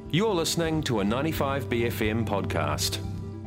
You're listening to a 95BFM podcast.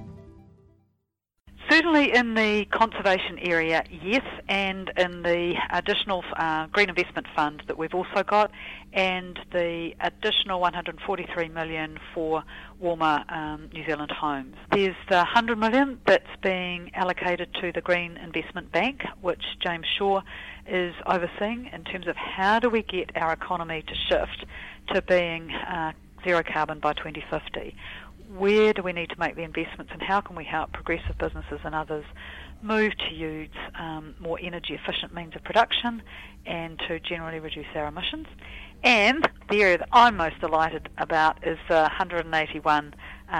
Certainly in the conservation area, yes, and in the additional Green Investment Fund that we've also got, and the additional $143 million for warmer New Zealand homes. There's the $100 million that's being allocated to the Green Investment Bank, which James Shaw is overseeing in terms of how do we get our economy to shift to being zero carbon by 2050. Where do we need to make the investments, and how can we help progressive businesses and others move to use more energy efficient means of production and to generally reduce our emissions? And the area that I'm most delighted about is the $181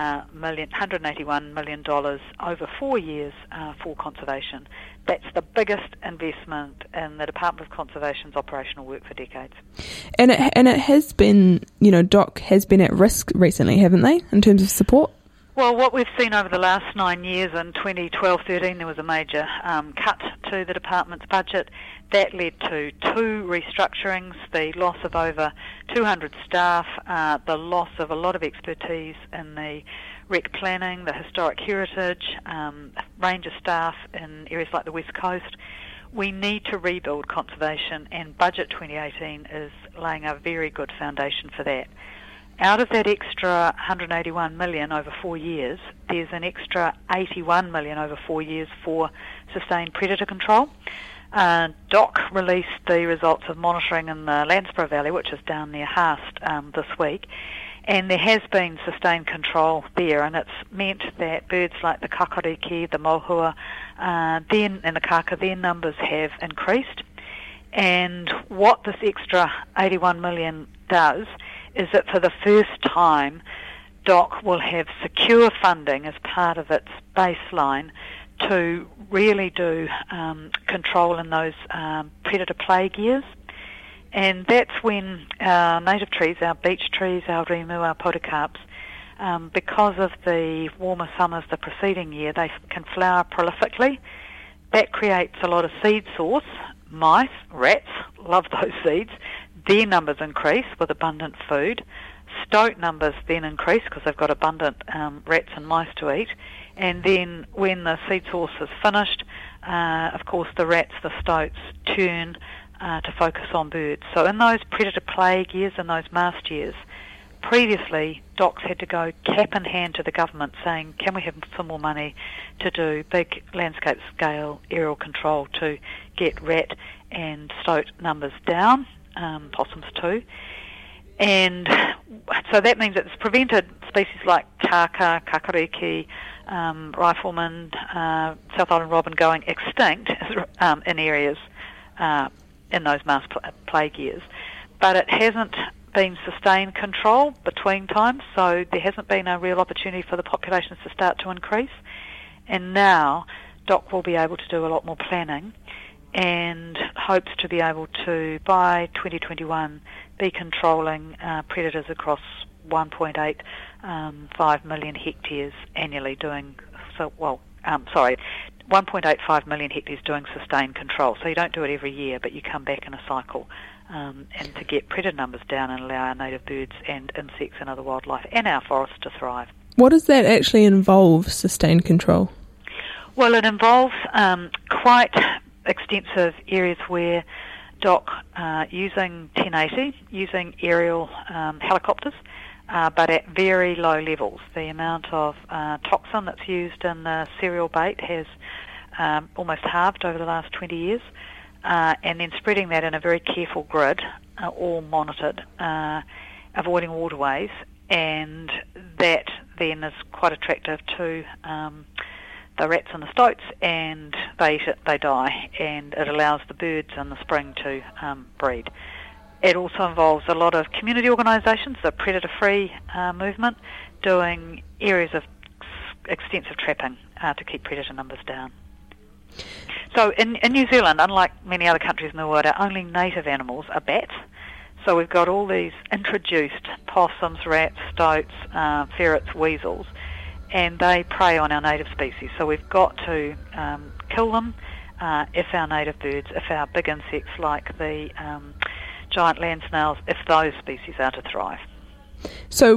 million over 4 years for conservation. That's the biggest investment in the Department of Conservation's operational work for decades. And it has been, DOC has been at risk recently, haven't they, in terms of support? Well, what we've seen over the last 9 years, in 2012-13 there was a major cut to the department's budget. That led to 2 restructurings, the loss of over 200 staff, the loss of a lot of expertise in the rec planning, the historic heritage, ranger staff in areas like the West Coast. We need to rebuild conservation, and Budget 2018 is laying a very good foundation for that. Out of that extra $181 million over 4 years, there's an extra $81 million over 4 years for sustained predator control. DOC released the results of monitoring in the Landsborough Valley, which is down near Haast, this week, and there has been sustained control there, and it's meant that birds like the kakariki, the mohua, and the kaka, their numbers have increased. And what this extra $81 million does is that for the first time, DOC will have secure funding as part of its baseline to really do control in those predator plague years. And that's when our native trees, our beech trees, our rimu, our podocarps, because of the warmer summers the preceding year, they can flower prolifically. That creates a lot of seed source. Mice, rats, love those seeds. Their numbers increase with abundant food. Stoat numbers then increase because they've got abundant rats and mice to eat. And then when the seed source is finished, of course the rats, the stoats, turn to focus on birds. So in those predator plague years and those mast years, previously DOCs had to go cap in hand to the government saying, can we have some more money to do big landscape scale aerial control to get rat and stoat numbers down, possums too. And so that means it's prevented species like kaka, kakariki, rifleman, South Island robin going extinct in areas in those mast plague years. But it hasn't been sustained control between times, so there hasn't been a real opportunity for the populations to start to increase. And now DOC will be able to do a lot more planning and hopes to be able to, by 2021, be controlling predators across 1.85 million hectares annually 1.85 million hectares doing sustained control. So you don't do it every year, but you come back in a cycle and to get predator numbers down and allow our native birds and insects and other wildlife and our forests to thrive. What does that actually involve, sustained control? Well, it involves quite extensive areas where DOC using 1080, using aerial helicopters, but at very low levels. The amount of toxin that's used in the cereal bait has almost halved over the last 20 years, and then spreading that in a very careful grid, all monitored, avoiding waterways, and that then is quite attractive to the rats and the stoats, and they eat it, they die, and it allows the birds in the spring to breed. It also involves a lot of community organisations, the predator-free movement, doing areas of extensive trapping to keep predator numbers down. So in New Zealand, unlike many other countries in the world, our only native animals are bats. So we've got all these introduced possums, rats, stoats, ferrets, weasels, and they prey on our native species. So we've got to kill them if our native birds, if our big insects like the giant land snails, if those species are to thrive. So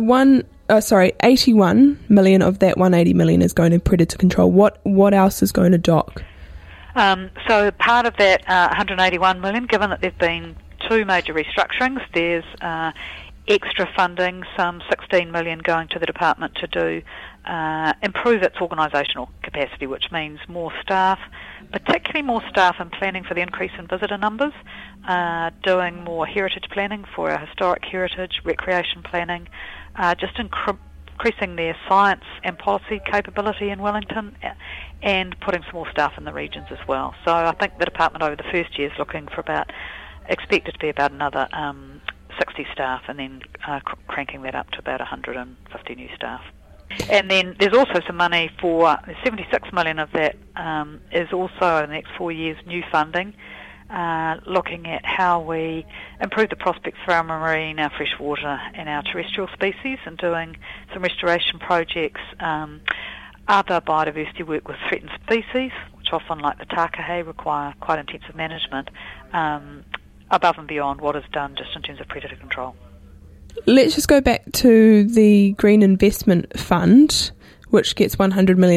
81 million of that 180 million is going to predator control. What else is going to DOC? So part of that 181 million, given that there have been two major restructurings, there's extra funding, some 16 million going to the department to do improve its organisational capacity, which means more staff, particularly more staff in planning for the increase in visitor numbers, doing more heritage planning for our historic heritage, recreation planning, just increasing their science and policy capability in Wellington, and putting some more staff in the regions as well. So I think the department over the first year is looking for expected to be about another 60 staff, and then cranking that up to about 150 new staff. And then there's also some money for 76 million of that is also in the next 4 years new funding, looking at how we improve the prospects for our marine, our freshwater and our terrestrial species, and doing some restoration projects, other biodiversity work with threatened species, which often, like the takahe, require quite intensive management, above and beyond what is done just in terms of predator control. Let's just go back to the Green Investment Fund, which gets $100 million.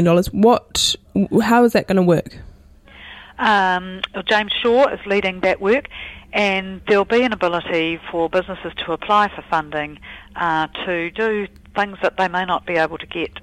How is that going to work? James Shaw is leading that work, and there'll be an ability for businesses to apply for funding to do things that they may not be able to get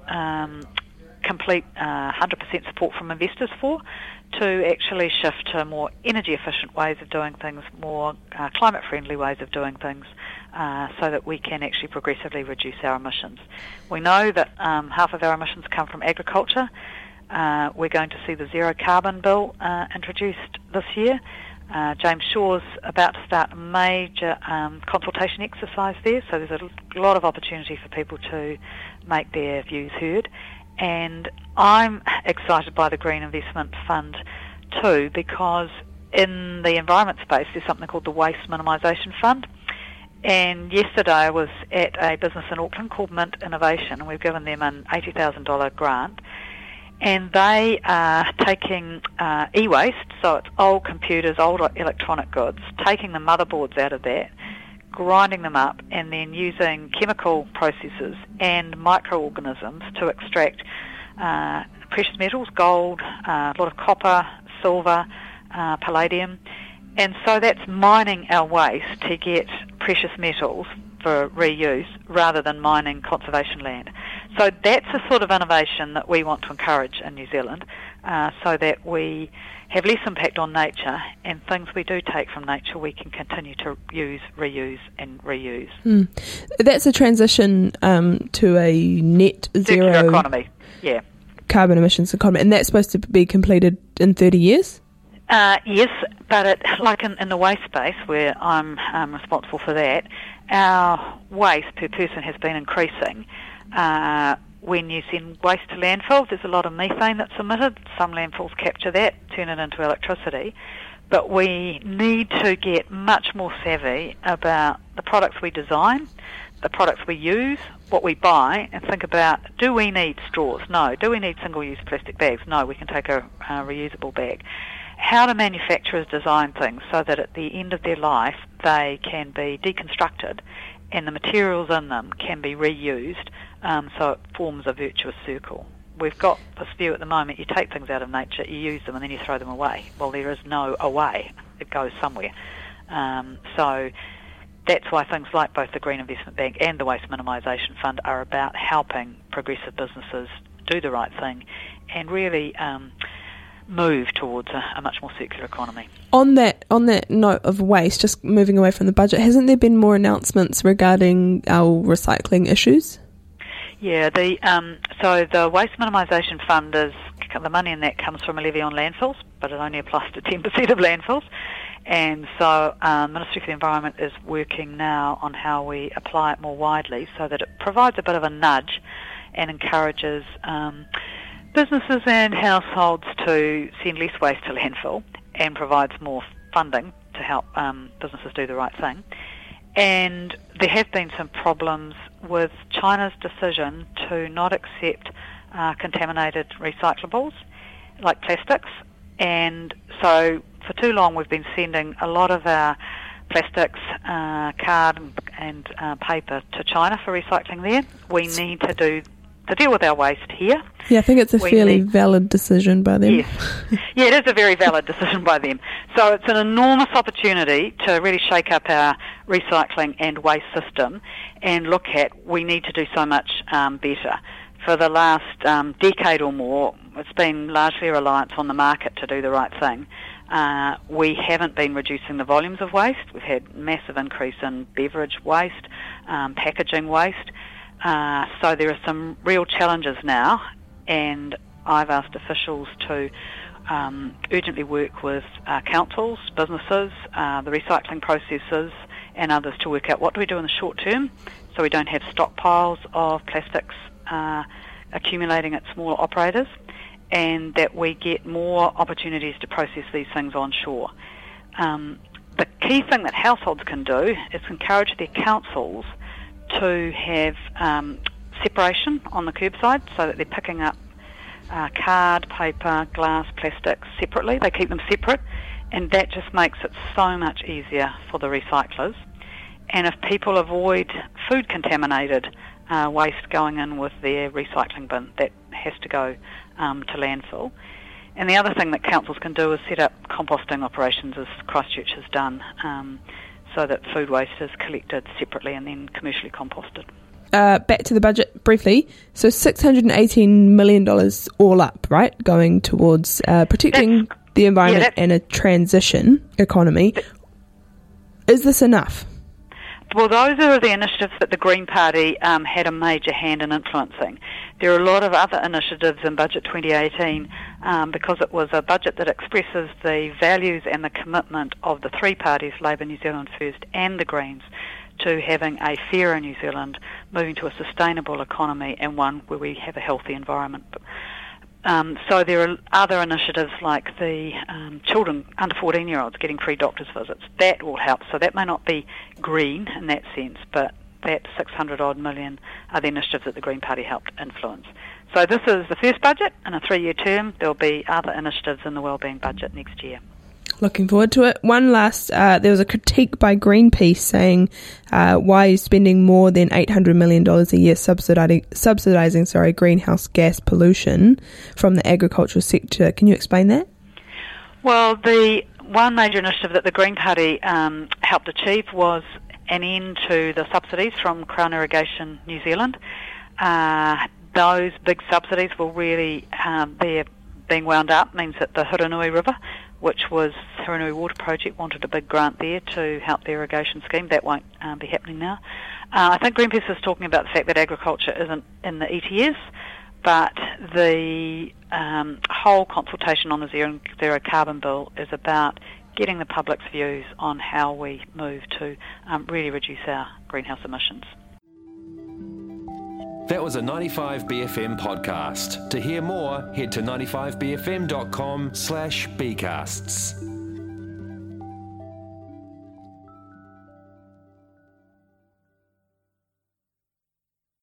complete 100% support from investors for, to actually shift to more energy-efficient ways of doing things, more climate-friendly ways of doing things, so that we can actually progressively reduce our emissions. We know that half of our emissions come from agriculture. We're going to see the zero carbon bill introduced this year. James Shaw's about to start a major consultation exercise there, so there's a lot of opportunity for people to make their views heard. And I'm excited by the Green Investment Fund too, because in the environment space there's something called the Waste Minimisation Fund. And yesterday I was at a business in Auckland called Mint Innovation, and we've given them an $80,000 grant. And they are taking e-waste, so it's old computers, old electronic goods, taking the motherboards out of that, grinding them up, and then using chemical processes and microorganisms to extract precious metals, gold, a lot of copper, silver, palladium. And so that's mining our waste to get precious metals for reuse rather than mining conservation land. So that's the sort of innovation that we want to encourage in New Zealand, so that we have less impact on nature, and things we do take from nature we can continue to use, reuse and reuse. That's a transition to a net zero circular economy, yeah. Carbon emissions economy, and that's supposed to be completed in 30 years? Yes, but like in the waste space, where I'm responsible for that, our waste per person has been increasing. When you send waste to landfills, there's a lot of methane that's emitted. Some landfills capture that, turn it into electricity. But we need to get much more savvy about the products we design, the products we use, what we buy, and think about, do we need straws? No. Do we need single-use plastic bags? No, we can take a reusable bag. How do manufacturers design things so that at the end of their life they can be deconstructed and the materials in them can be reused, so it forms a virtuous circle? We've got this view at the moment, you take things out of nature, you use them and then you throw them away. Well, there is no away. It goes somewhere. So that's why things like both the Green Investment Bank and the Waste Minimisation Fund are about helping progressive businesses do the right thing and really move towards a much more circular economy. On that note of waste, just moving away from the budget, hasn't there been more announcements regarding our recycling issues? Yeah, so the Waste Minimisation Fund is, the money in that comes from a levy on landfills, but it only applies to 10% of landfills. And so Ministry for the Environment is working now on how we apply it more widely so that it provides a bit of a nudge and encourages businesses and households to send less waste to landfill, and provides more funding to help businesses do the right thing. And there have been some problems with China's decision to not accept contaminated recyclables like plastics. And so for too long we've been sending a lot of our plastics, card and paper to China for recycling there. We need to deal with our waste here. Yeah, I think it's a fairly valid decision by them. Yes. Yeah, it is a very valid decision by them. So it's an enormous opportunity to really shake up our recycling and waste system and look at, we need to do so much better. For the last decade or more, it's been largely a reliance on the market to do the right thing. We haven't been reducing the volumes of waste. We've had massive increase in beverage waste, packaging waste. So there are some real challenges now, and I've asked officials to urgently work with councils, businesses, the recycling processors and others to work out what do we do in the short term so we don't have stockpiles of plastics accumulating at smaller operators, and that we get more opportunities to process these things onshore. The key thing that households can do is encourage their councils to have separation on the curbside so that they're picking up card, paper, glass, plastics separately. They keep them separate, and that just makes it so much easier for the recyclers. And if people avoid food-contaminated waste going in with their recycling bin, that has to go to landfill. And the other thing that councils can do is set up composting operations, as Christchurch has done, so that food waste is collected separately and then commercially composted. Back to the budget briefly. So $618 million all up, right? Going towards protecting the environment and a transition economy. Is this enough? Well, those are the initiatives that the Green Party had a major hand in influencing. There are a lot of other initiatives in Budget 2018 because it was a budget that expresses the values and the commitment of the three parties, Labour, New Zealand First and the Greens, to having a fairer New Zealand, moving to a sustainable economy and one where we have a healthy environment. So there are other initiatives like the children under 14-year-olds getting free doctor's visits. That will help. So that may not be green in that sense, but that 600-odd million are the initiatives that the Green Party helped influence. So this is the first budget in a 3-year term. There will be other initiatives in the wellbeing budget next year. Looking forward to it. One last, there was a critique by Greenpeace saying, why are you spending more than $800 million a year subsidising greenhouse gas pollution from the agricultural sector? Can you explain that? Well, the one major initiative that the Green Party helped achieve was an end to the subsidies from Crown Irrigation New Zealand. Those big subsidies will really, they're being wound up, means that the Huranui River, which was Huranui Water Project, wanted a big grant there to help the irrigation scheme. That won't be happening now. I think Greenpeace is talking about the fact that agriculture isn't in the ETS, but the whole consultation on the zero carbon bill is about getting the public's views on how we move to really reduce our greenhouse emissions. That was a 95BFM podcast. To hear more, head to 95bfm.com/bcasts.